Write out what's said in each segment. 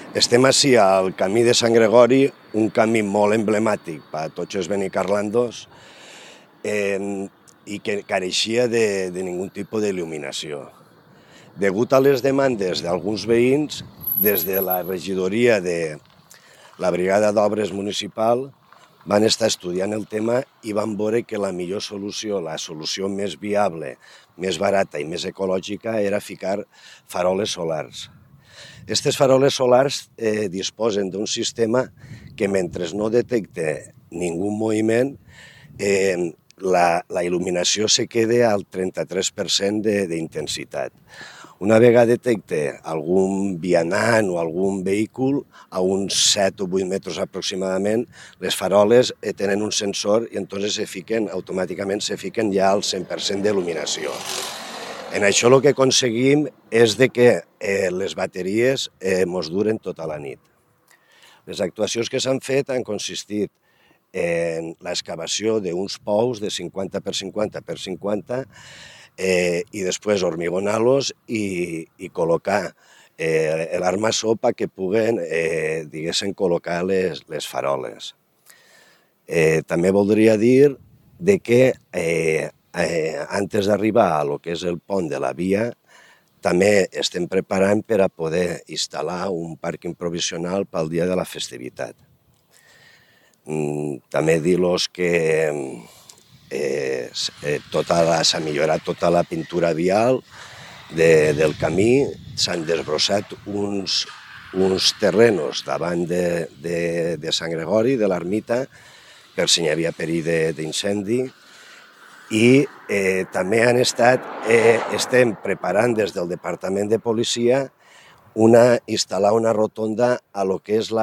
Estem ací al camí de Sant Gregori, un camí molt emblemàtic per a tots els benicarlandos i que careixia de ningú tipus d'il·luminació. Degut a les demandes d'alguns veïns, des de la regidoria de la Brigada d'Obres Municipal van estar estudiant el tema i van veure que la millor solució, la solució més viable, més barata i més ecològica era ficar faroles solars. Aquestes faroles solars disposen d'un sistema que mentre no detecte ningú moviment, la il·luminació se queda al 33% d'intensitat. Una vegada detecte algun vianant o algun vehícul, a uns 7 o 8 metres aproximadament, les faroles tenen un sensor i entonces automàticament se fiquen ja al 100% d'il·luminació. En això el que aconseguim és que les bateries ens duren tota la nit. Les actuacions que s'han fet han consistit en l'excavació d'uns pous de 50 per 50 per 50 i després hormigonar-los i col·locar l'armassó perquè puguen, col·locar les faroles. També voldria dir que antes d'arribar a lo que és el pont de la via, també estem preparant per a poder instal·lar un pàrquing provisional pel dia de la festivitat. També dir-los que s'ha millorat tota la pintura vial del camí, s'han desbrossat uns terrenos davant de Sant Gregori, de l'ermita, per si hi havia perill d'incendi, i també estem preparant des del Departament de Policia instal·lar una rotonda a lo que és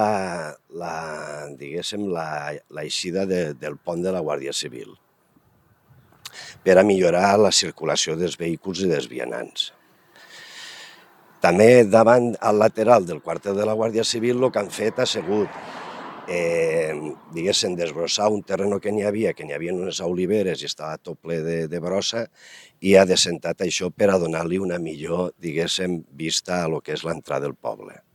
l'eixida del pont de la Guàrdia Civil per a millorar la circulació dels vehicles i dels vianants. També davant al lateral del quartel de la Guàrdia Civil el que han fet ha sigut desbrossar un terreno que n'hi havia unes oliveres i estava tot ple de brossa i ha descentat això per a donar-li una millor, vista a lo que és l'entrada del poble.